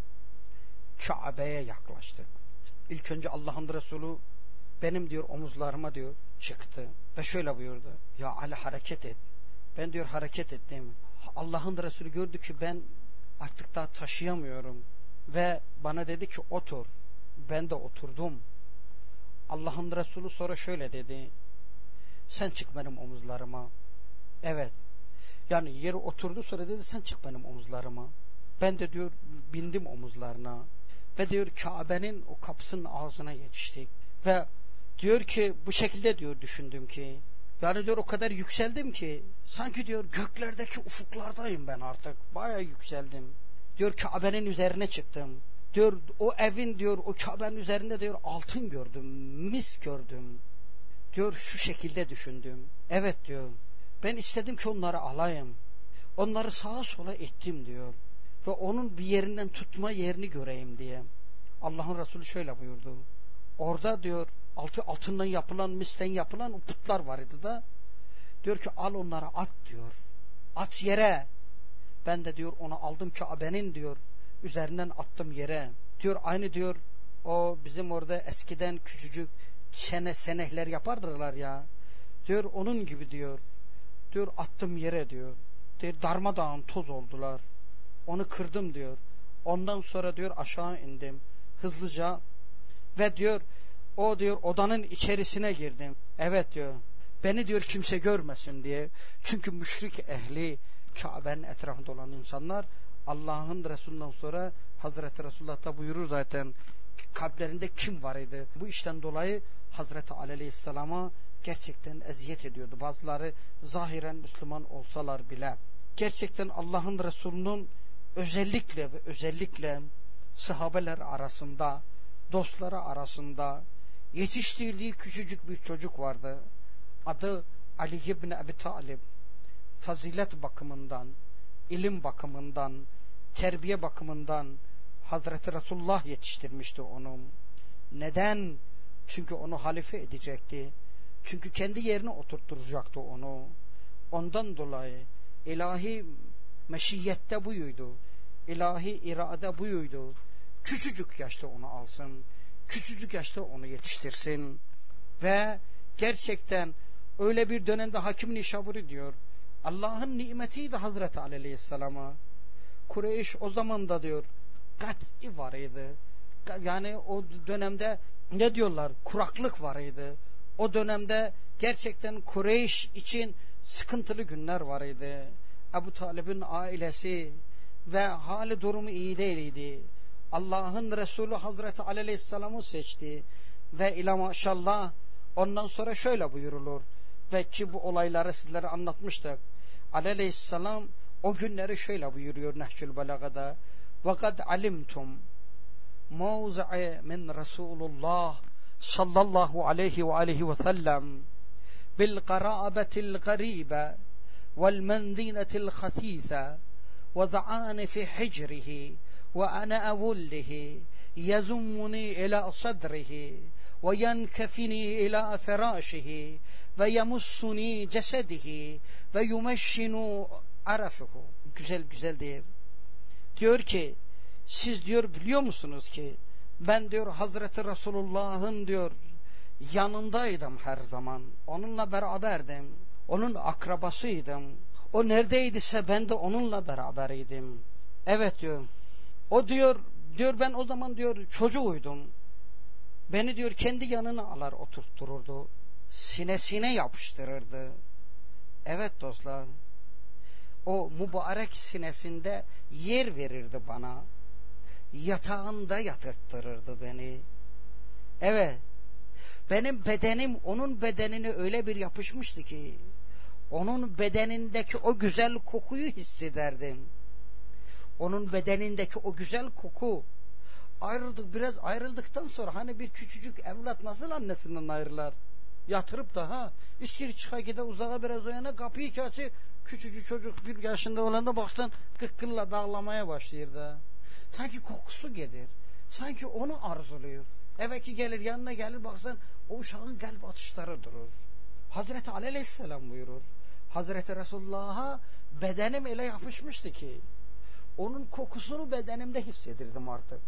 Kabe'ye yaklaştık. İlk önce Allah'ın Resulü benim diyor omuzlarıma diyor çıktı ve şöyle buyurdu. Ya Ali hareket et. Ben diyor hareket ettim. Allah'ın Resulü gördü ki ben artık daha taşıyamıyorum ve bana dedi ki otur. Ben de oturdum. Allah'ın Resulü sonra şöyle dedi. Sen çık benim omuzlarıma. Evet. Yani yere oturdu sonra dedi sen çık benim omuzlarıma. Ben de diyor bindim omuzlarına. Ve diyor Kabe'nin o kapısının ağzına yetiştik. Ve diyor ki bu şekilde diyor düşündüm ki yani diyor o kadar yükseldim ki sanki diyor göklerdeki ufuklardayım ben artık. Bayağı yükseldim. Diyor Kabe'nin üzerine çıktım. Diyor o evin diyor o Kabe'nin üzerinde diyor altın gördüm. Mis gördüm. Diyor şu şekilde düşündüm. Evet diyor. Ben istedim ki onları alayım. Onları sağa sola ettim diyor. Ve onun bir yerinden tutma yerini göreyim diye. Allah'ın Resulü şöyle buyurdu. Orada diyor altından yapılan, misten yapılan o putlar var idi da. Diyor ki al onları at diyor. At yere. Ben de diyor onu aldım Kabe'nin diyor. Üzerinden attım yere. Diyor aynı diyor o bizim orada eskiden küçücük senehler yapardılar ya. Diyor onun gibi diyor. Diyor attım yere diyor. Diyor darmadağın toz oldular. Onu kırdım diyor. Ondan sonra diyor aşağı indim. Hızlıca ve diyor o diyor odanın içerisine girdim. Evet diyor. Beni diyor kimse görmesin diye. Çünkü müşrik ehli Kabe'nin etrafında olan insanlar Allah'ın Resulü'nden sonra Hazreti Resulullah da buyurur zaten kalplerinde kim var idi. Bu işten dolayı Hazreti Ali Aleyhisselam'a gerçekten eziyet ediyordu. Bazıları zahiren Müslüman olsalar bile. Gerçekten Allah'ın Resulü'nün özellikle sahabeler arasında, dostları arasında yetiştirdiği küçücük bir çocuk vardı. Adı Ali ibn Abi Talib. Fazilet bakımından, ilim bakımından, terbiye bakımından Hazreti Resulullah yetiştirmişti onu. Neden? Çünkü onu halife edecekti. Çünkü kendi yerine oturtturacaktı onu. Ondan dolayı ilahi meşiyette buydu. İlahi irade buydu. Küçücük yaşta onu alsın. Küçücük yaşta onu yetiştirsin. Ve gerçekten öyle bir dönemde Hakim Nişaburi diyor. Allah'ın nimetiydi Hazreti Ali Aleyhisselam'a. Kureyş o zaman da diyor kat'i var idi. Yani o dönemde ne diyorlar? Kuraklık var idi. O dönemde gerçekten Kureyş için sıkıntılı günler var idi. Ebu Talib'in ailesi ve hali durumu iyi değildi. Allah'ın Resulü Hazreti Ali Aleyhisselam'ı seçti ve ila maşallah ondan sonra şöyle buyurulur ve ki bu olayları sizlere anlatmıştık. Ali Aleyhisselam o günleri şöyle buyuruyor Nehcül Belaga'da. وَقَدْ عَلِمْتُمْ مَوْزَعِ مِنْ رَسُولُ اللّٰهِ sallallahu aleyhi ve aleyhi ve sellem بِالْقَرَابَةِ الْغَرِيبَةِ وَالْمَنْذِينَةِ الْخَسِيسَةِ وَضَعَانِ فِي حِجْرِهِ وَأَنَا أَوُلِّهِ يَزُمُّنِي إِلَى صَدْرِهِ وَيَنْكَفِنِي إِلَى فِرَاشِهِ وَيَمُسُّنِي جَسَدِهِ وَيُمَشِّنُ عَرَفِهُ. Güzel değil. Diyor ki siz diyor biliyor musunuz ki ben diyor Hazreti Resulullah'ın diyor yanındaydım her zaman. Onunla beraberdim. Onun akrabasıydım. O neredeydiyse ben de onunla beraberiydim. Evet diyor. O diyor ben o zaman diyor çocuğuydum. Beni diyor kendi yanına alır oturttururdu. Sinesine yapıştırırdı. Evet dostlar. O mübarek sinesinde yer verirdi bana. Yatağında yatırttırırdı beni. Evet. Benim bedenim onun bedenine öyle bir yapışmıştı ki onun bedenindeki o güzel kokuyu hissederdim. Onun bedenindeki o güzel koku. Biraz ayrıldıktan sonra hani bir küçücük evlat nasıl annesinden ayrılar? Yatırıp da içeri çıka gide uzağa biraz o yana kapıyı açır. Küçücük çocuk 1 yaşında olanda baksan kıkkılla dağlamaya başlıyor da. Sanki kokusu gelir. Sanki onu arzuluyor. Eve ki gelir yanına gelir baksan o uşağın kalp atışları durur. Hazreti Ali Aleyhisselam buyurur. Hazreti Resulullah'a bedenim öyle yapışmıştı ki onun kokusunu bedenimde hissedirdim artık.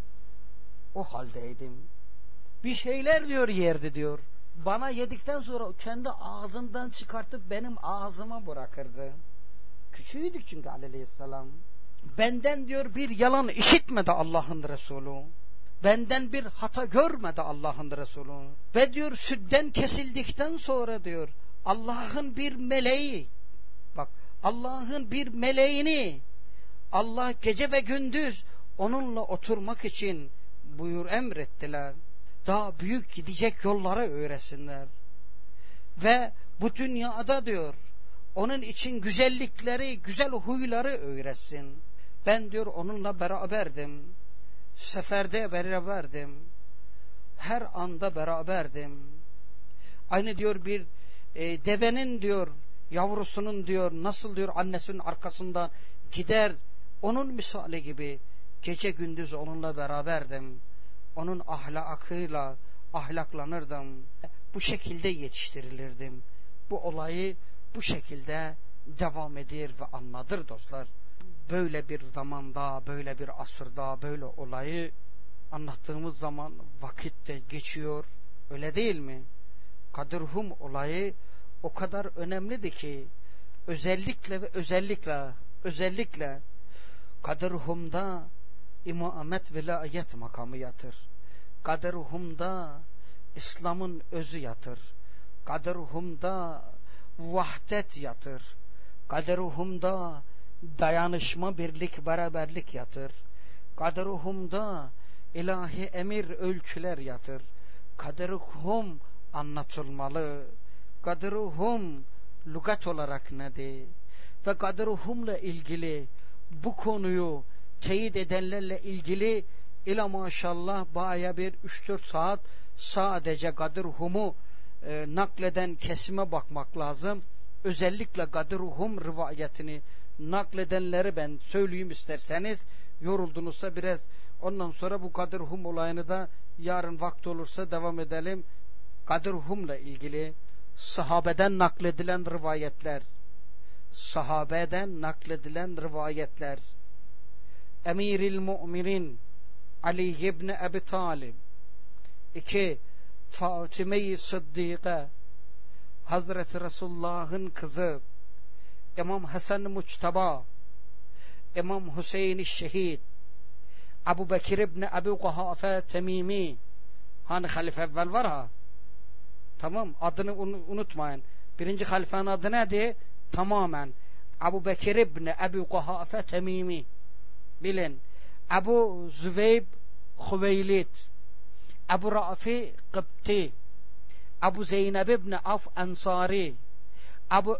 O haldeydim. Bir şeyler diyor yerdi diyor. Bana yedikten sonra kendi ağzından çıkartıp benim ağzıma bırakırdı. Küçüğüydük çünkü Aleyhisselam. Benden diyor bir yalan işitmedi Allah'ın Resulü. Benden bir hata görmedi Allah'ın Resulü. Ve diyor sütten kesildikten sonra diyor Allah'ın bir meleği, bak Allah'ın bir meleğini Allah gece ve gündüz onunla oturmak için emrettiler. Daha büyük gidecek yolları öğretsinler. Ve bu dünyada diyor onun için güzellikleri, güzel huyları öğretsin. Ben diyor onunla beraberdim. Seferde beraberdim. Her anda beraberdim. Aynı diyor bir devenin diyor yavrusunun diyor nasıl diyor annesinin arkasından gider. Onun misali gibi gece gündüz onunla beraberdim. Onun ahlakıyla ahlaklanırdım. Bu şekilde yetiştirilirdim. Bu olayı bu şekilde devam eder ve anladır dostlar. Böyle bir zamanda, böyle bir asırda böyle olayı anlattığımız zaman vakit de geçiyor. Öyle değil mi? Kadırhum olayı o kadar önemlidir ki özellikle Kadırhum'da imamet velayet makamı yatır. Kadırhum'da İslam'ın özü yatır. Kadırhum'da vahdet yatır. Kadırhum'da dayanışma, birlik, beraberlik yatır. Kadırhum'da ilahi emir, ölçüler yatır. Kadırhum anlatılmalı. Kadırhum lügat olarak nedir? Ve Kadırhum'la ilgili bu konuyu teyit edenlerle ilgili ila maşallah baya bir 3-4 saat sadece Kadırhum'u nakleden kesime bakmak lazım. Özellikle Kadırhum rivayetini nakledenleri ben söyleyeyim isterseniz, yoruldunuzsa biraz ondan sonra bu Kadırhum olayını da yarın vakti olursa devam edelim. Kadırhum'la ilgili sahabeden nakledilen rivayetler, Emiril Mu'minin Ali ibn Abi Talib, 2 Fatime-i Sıddika, Hazreti Resulullah'ın kızı, İmam Hasan Muçtaba, İmam Hüseyin Şehit, Ebu Bekir ibn Abi Kuhafe Temimi, hani halife evvel var ha, tamam, adını unutmayın. Birinci halifenin adı neydi? Tamamen Ebu Bekir ibn Abi Kuhafe Temimi, bilin. Ebu Züveyb Hüveylid, Ebu Rafi Kıpti, Ebu Zeynep ibn Af Ansari, Ebu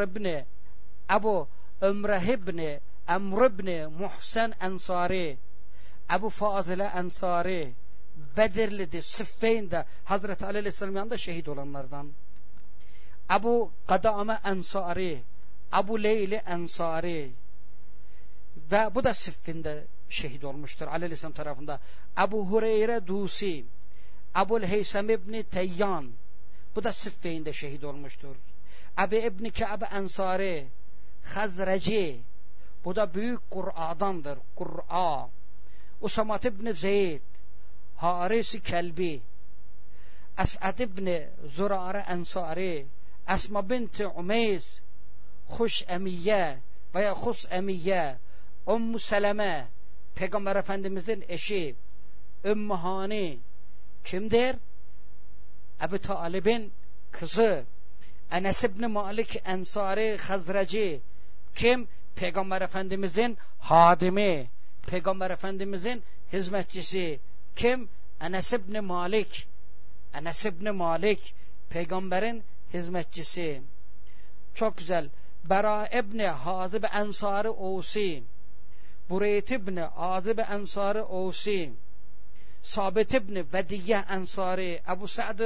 Ömre ibn Emr ibn Muhsen Ansari, Ebu Fazile Ansari, Bedirli'de, Sıffeyn'de Hazreti Ali Aleyhisselam yanında şehit olanlardan. Ebu Kadame Ansari, Ebu Leyli Ansari ve bu da Sıffin'de şehit olmuştur Ali Aleyhisselam tarafında. Ebu Hureyre Dusi, Ebu Heysem ibn Teyyan, bu da Sıffeyn'de şehit olmuştur. Ebu İbn Ka'b Ansari, Hazreci, bu da büyük Kur'a'dandır. Kur'a. Usamat ibn Zeyd, Haris Kelbi, Es'ad ibn Zurare Ensari, Esma binti Umeys Huşemiye veya Husemiye, Ümmü Seleme, Peygamber Efendimizin eşi, Ümmü Hani kimdir? Ebu Talib'in kızı. Enes ibn Malik Ensari Hazreci kim? Peygamber Efendimizin hadimi, Peygamber Efendimizin hizmetçisi kim? Enes ibn Malik. Enes ibn Malik peygamberin hizmetçisi. Çok güzel. Bera ibn Hazib Ensari Ousi, Bureyt ibn Azib Ensari Ousi, Sabit ibn Vediye Ensari, Ebu Sa'd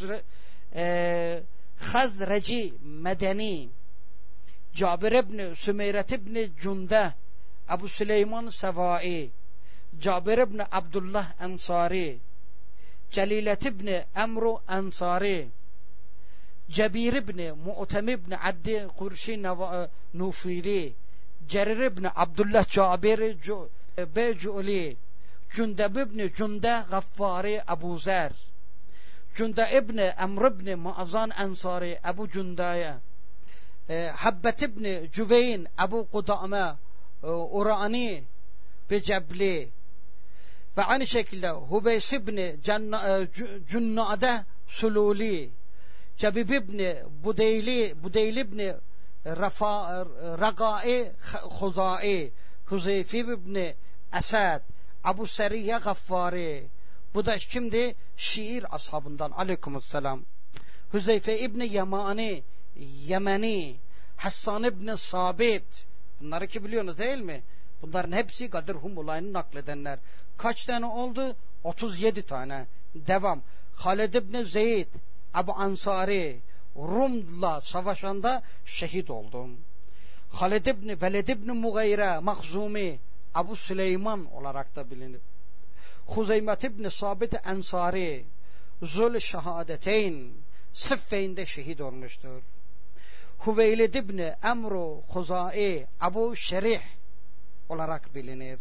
Hazreci Medeni, Cabir ibn Sümeyret ibn Cunde, Ebu Süleyman Sevai, Cabir ibn Abdullah Ensari, Celilet ibn Emru Ensari, Cebir ibn Mu'tem ibn Addi Kurşi Nufili, Cerir ibn Abdullah Cabir Becu'li, Cundeb ibn Cunde Gaffari Ebu Zer, Cunde ibn Emr ibn Muazan Ensari Ebu Cundaya, Habbet ibn Cüveyn Ebu Kudame Urani Becebli ve aynı şekilde Hubeys ibn Cunnade Sululi, Cebib ibn Budeyli ibn Ragai Khuzai, Huzeyfi ibn Esad, Abu Seriye Gaffari. Bu da kimdi? Şiir ashabından. Aleykümselam. Huzeyfe ibn Yemeni, Hassan ibn Sabit. Bunları ki biliyorsunuz değil mi? Bunların hepsi Gadir Hum olayını nakledenler. Kaç tane oldu? 37 tane. Devam. Halid ibn Zeyd Ebu Ansari, Rum'la savaşanda şehit oldu. Halid ibn Veled ibn Mughire Mahzumi, Ebu Süleyman olarak da bilinir. Huzeymet ibn Sabit Ensari, Zul Şehadeteyn, Sıffeyn'de şehit olmuştur. Hüveylid ibn Emru Huzai, Ebu Şerih olarak bilinir.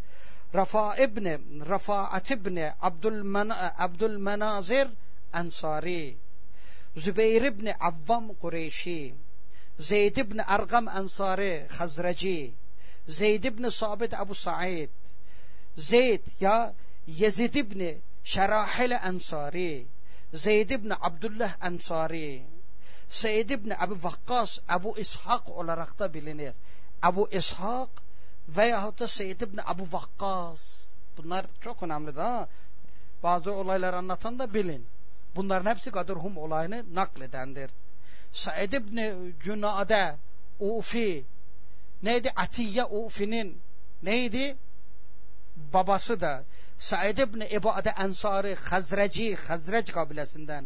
Rafaat ibn Abdülmenazir Ensari, Zübeyir ibn Avvam Kureyşi, Zeyd ibn Argam Ensari Hazreci, Zeyd ibn Sabit Ebu Sa'id, Zeyd ya Yezid ibn Şerahil Ensari, Zeyd ibn Abdullah Ensari, Seyyid ibn Ebu Vakkas Ebu İshak olarak da bilinir. Ebu İshak veyahut da Seyyid ibn Ebu Vakkas. Bunlar çok önemli ha. Bazı olayları anlatan da bilin. Bunların hepsi Gadir Hum olayını nakledendir. Said ibn Cunade Ufi neydi? Atiye Ufi'nin neydi? Babası da Said ibn İbade Ensari Hazreci kabilesinden.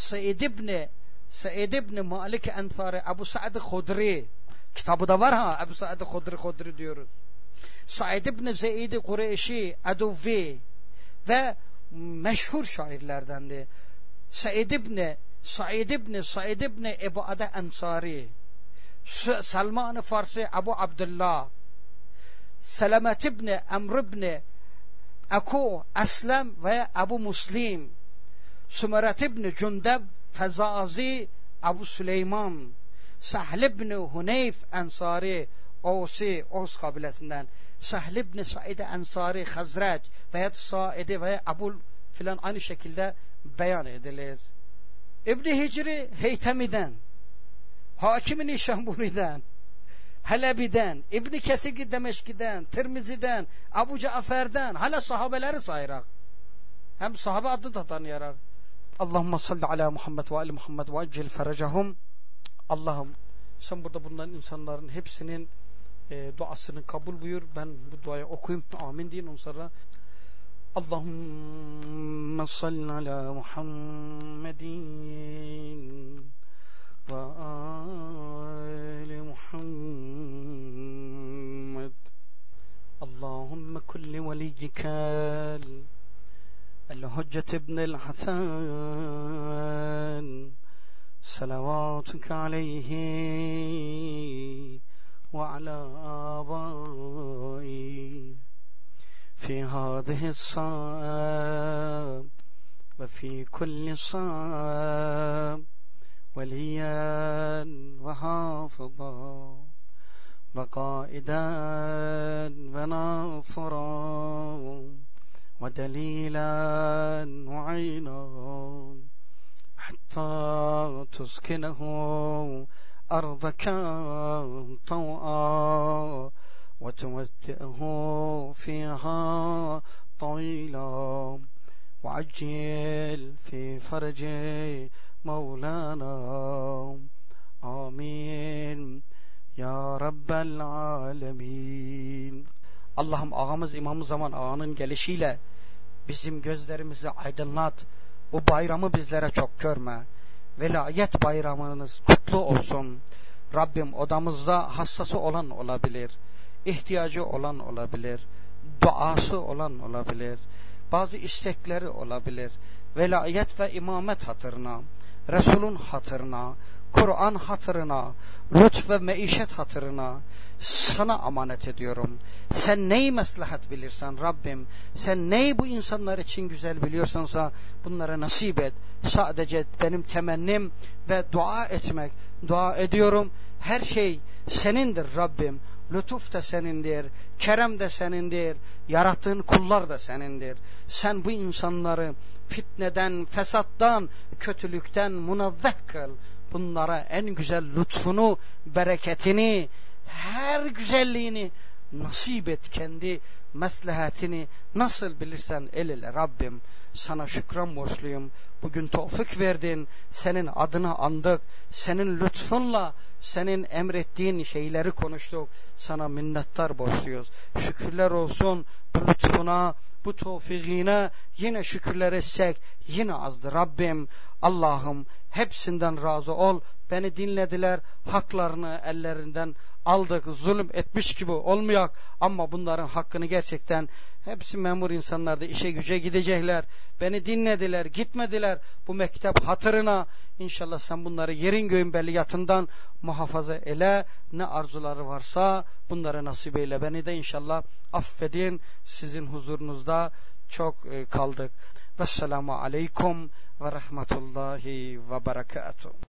Said ibn Malik Ensari Ebu Sa'd Hudri, kitabı da var ha, Ebu Sa'd Hudri diyoruz. Said ibn Zeyd Kureyşi Aduvi ve meşhur şairlerdendi. Said ibn İbade Ensari, Salman Farsi Ebu Abdullah, Selamet ibn Emr ibn Aku Aslem ve Ebu Muslim, Sümeret ibn Cundeb Fezazi Ebu Süleyman, Sahl ibn Huneyf Ensari Oğuz kabilesinden, Sahl ibn Said Ensari Hazreç veya Said ve Ebu filan aynı şekilde beyan edilir. İbn-i Hicri Heytemi'den, Hakim-i Nişanburi'den, Helebi'den, İbn-i Kesir Demeşki'den, Tirmizi'den, Ebu Cafer'den, hala sahabeleri sayarak, hem sahabe adı da tanıyarak. Allahümme salli ala Muhammed ve ali Muhammed ve acil ferecahum. Allah'ım sen burada bulunan insanların hepsinin duasını kabul buyur. Ben bu duayı okuyayım. Amin deyin. Ondan sonra Allahümme salli ala Muhammedin ve ali Muhammed. Allahümme kulli veliyyikel الحجة ابن الحسن صلواتك عليه وعلى آبائه في هذه الساعة وفي في كل صام وليا وحافظا وقائدا وناصرا ودليلا وعينا حتى تسكنه أرضك طوعا وتمتعه فيها طويلا وعجل في فرج مولانا آمين ya Rabbel Alemin. Allah'ım ağamız İmam-ı Zaman ağanın gelişiyle bizim gözlerimizi aydınlat. Bu bayramı bizlere çok görme. Velayet bayramınız kutlu olsun. Rabbim odamızda hastası olan olabilir. İhtiyacı olan olabilir. Duası olan olabilir. Bazı istekleri olabilir. Velayet ve imamet hatırına, Resul'ün hatırına, Kur'an hatırına, lütf ve meişet hatırına sana emanet ediyorum. Sen neyi maslahat bilirsen Rabbim, sen neyi bu insanlar için güzel biliyorsansa bunlara nasip et. Sadece benim temennim ve dua etmek. Dua ediyorum. Her şey senindir Rabbim. Lütuf da senindir, kerem de senindir, yarattığın kullar da senindir. Sen bu insanları fitneden, fesattan, kötülükten munazzeh kıl. Bunlara en güzel lütfunu, bereketini, her güzelliğini nasip et, kendi maslahatini nasıl bilirsen el ile Rabbim. Sana şükran borçluyum. Bugün tevfik verdin, senin adını andık, senin lütfunla, senin emrettiğin şeyleri konuştuk. Sana minnettar borçluyuz. Şükürler olsun bu lütfuna, bu tevfikine yine şükürler etsek yine azdır Rabbim. Allah'ım hepsinden razı ol. Beni dinlediler, haklarını ellerinden aldık, zulüm etmiş gibi olmayak ama bunların hakkını gerçekten hepsi memur insanlar da işe güce gidecekler. Beni dinlediler, gitmediler. Bu mektep hatırına inşallah sen bunları yerin göğün belliyatından muhafaza ele. Ne arzuları varsa bunları nasip eyle. Beni de inşallah affedin. Sizin huzurunuzda çok kaldık. Vesselamu aleyküm ve rahmetullahi ve berekatuhu.